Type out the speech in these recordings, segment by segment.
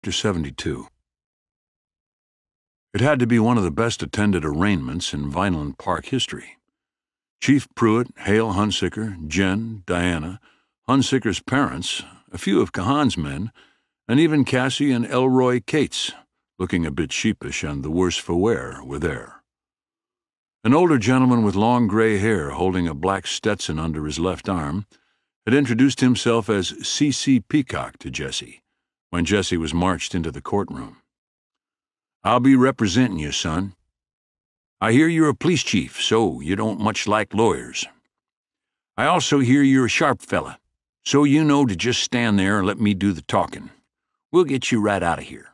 Chapter 72. It had to be one of the best attended arraignments in Vineland Park history. Chief Pruitt, Hale Hunsicker, Jen, Diana, Hunsicker's parents, a few of Kahan's men, and even Cassie and Elroy Cates, looking a bit sheepish and the worse for wear, were there. An older gentleman with long gray hair holding a black Stetson under his left arm had introduced himself as C.C. Peacock to Jesse when Jesse was marched into the courtroom. "I'll be representing you, son. I hear you're a police chief, so you don't much like lawyers. I also hear you're a sharp fella, so you know to just stand there and let me do the talking. We'll get you right out of here."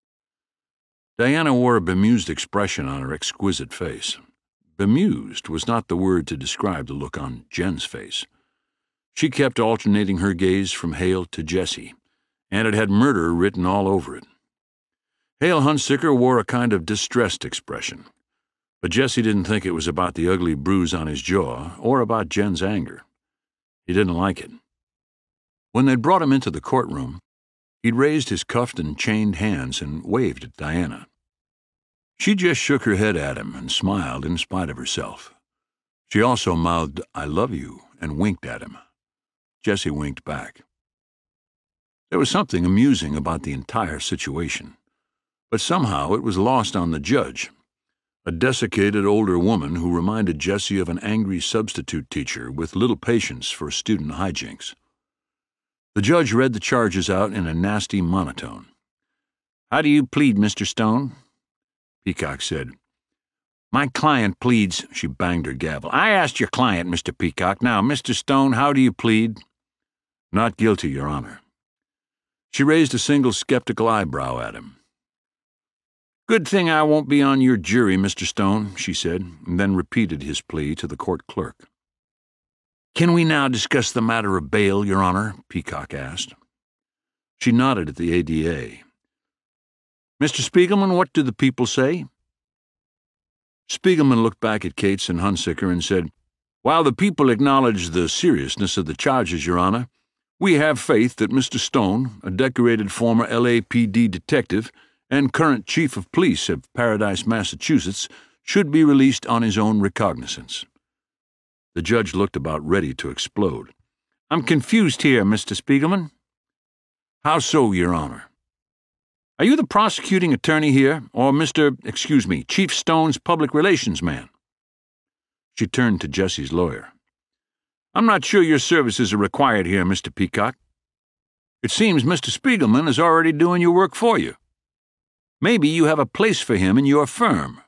Diana wore a bemused expression on her exquisite face. Bemused was not the word to describe the look on Jen's face. She kept alternating her gaze from Hale to Jesse, and it had murder written all over it. Hale Hunsicker wore a kind of distressed expression, but Jesse didn't think it was about the ugly bruise on his jaw or about Jen's anger. He didn't like it. When they'd brought him into the courtroom, he'd raised his cuffed and chained hands and waved at Diana. She just shook her head at him and smiled in spite of herself. She also mouthed, "I love you," and winked at him. Jesse winked back. There was something amusing about the entire situation, but somehow it was lost on the judge, a desiccated older woman who reminded Jesse of an angry substitute teacher with little patience for student hijinks. The judge read the charges out in a nasty monotone. "How do you plead, Mr. Stone?" Peacock said, "My client pleads," she banged her gavel. "I asked your client, Mr. Peacock. Now, Mr. Stone, how do you plead?" "Not guilty, Your Honor." She raised a single skeptical eyebrow at him. "Good thing I won't be on your jury, Mr. Stone," she said, and then repeated his plea to the court clerk. "Can we now discuss the matter of bail, Your Honor?" Peacock asked. She nodded at the ADA. "Mr. Spiegelman, what do the people say?" Spiegelman looked back at Cates and Hunsicker and said, "While the people acknowledge the seriousness of the charges, Your Honor, we have faith that Mr. Stone, a decorated former LAPD detective and current chief of police of Paradise, Massachusetts, should be released on his own recognizance." The judge looked about ready to explode. "I'm confused here, Mr. Spiegelman." "How so, Your Honor?" "Are you the prosecuting attorney here, or Chief Stone's public relations man?" She turned to Jesse's lawyer. "I'm not sure your services are required here, Mr. Peacock. It seems Mr. Spiegelman is already doing your work for you. Maybe you have a place for him in your firm."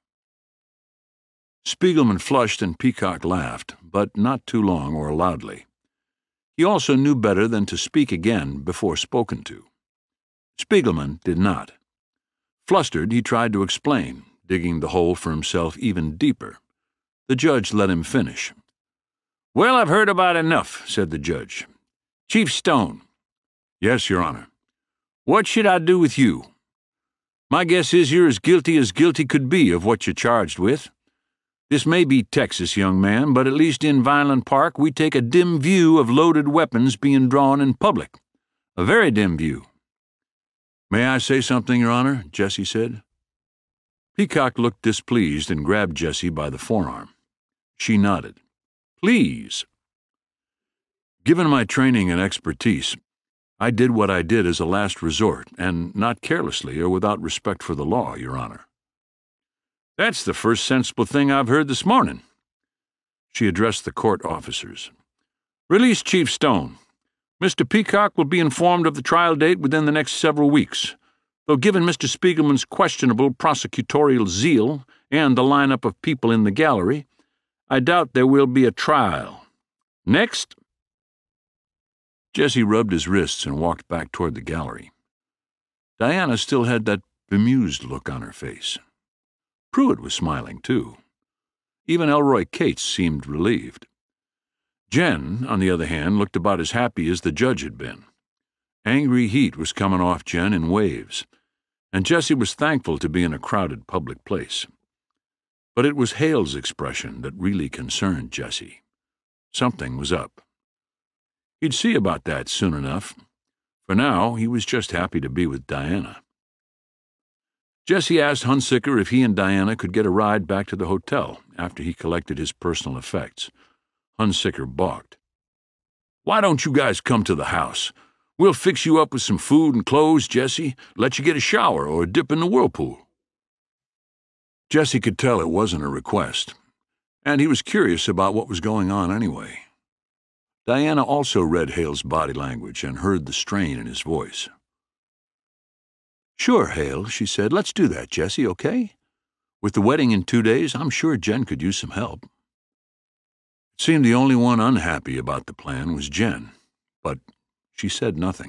Spiegelman flushed and Peacock laughed, but not too long or loudly. He also knew better than to speak again before spoken to. Spiegelman did not. Flustered, he tried to explain, digging the hole for himself even deeper. The judge let him finish. "Well, I've heard about enough," said the judge. "Chief Stone." "Yes, Your Honor." "What should I do with you? My guess is you're as guilty could be of what you're charged with. This may be Texas, young man, but at least in Vineland Park we take a dim view of loaded weapons being drawn in public. A very dim view." "May I say something, Your Honor?" Jesse said. Peacock looked displeased and grabbed Jesse by the forearm. She nodded. "Please." "Given my training and expertise, I did what I did as a last resort, and not carelessly or without respect for the law, Your Honor." "That's the first sensible thing I've heard this morning." She addressed the court officers. "Release Chief Stone. Mr. Peacock will be informed of the trial date within the next several weeks, though given Mr. Spiegelman's questionable prosecutorial zeal and the lineup of people in the gallery, I doubt there will be a trial. Next." Jesse rubbed his wrists and walked back toward the gallery. Diana still had that bemused look on her face. Pruitt was smiling, too. Even Elroy Cates seemed relieved. Jen, on the other hand, looked about as happy as the judge had been. Angry heat was coming off Jen in waves, and Jesse was thankful to be in a crowded public place. But it was Hale's expression that really concerned Jesse. Something was up. He'd see about that soon enough. For now, he was just happy to be with Diana. Jesse asked Hunsicker if he and Diana could get a ride back to the hotel after he collected his personal effects. Hunsicker balked. "Why don't you guys come to the house? We'll fix you up with some food and clothes, Jesse, let you get a shower or a dip in the whirlpool." Jesse could tell it wasn't a request, and he was curious about what was going on anyway. Diana also read Hale's body language and heard the strain in his voice. "Sure, Hale," she said. "Let's do that, Jesse, okay? With the wedding in 2 days, I'm sure Jen could use some help." It seemed the only one unhappy about the plan was Jen, but she said nothing.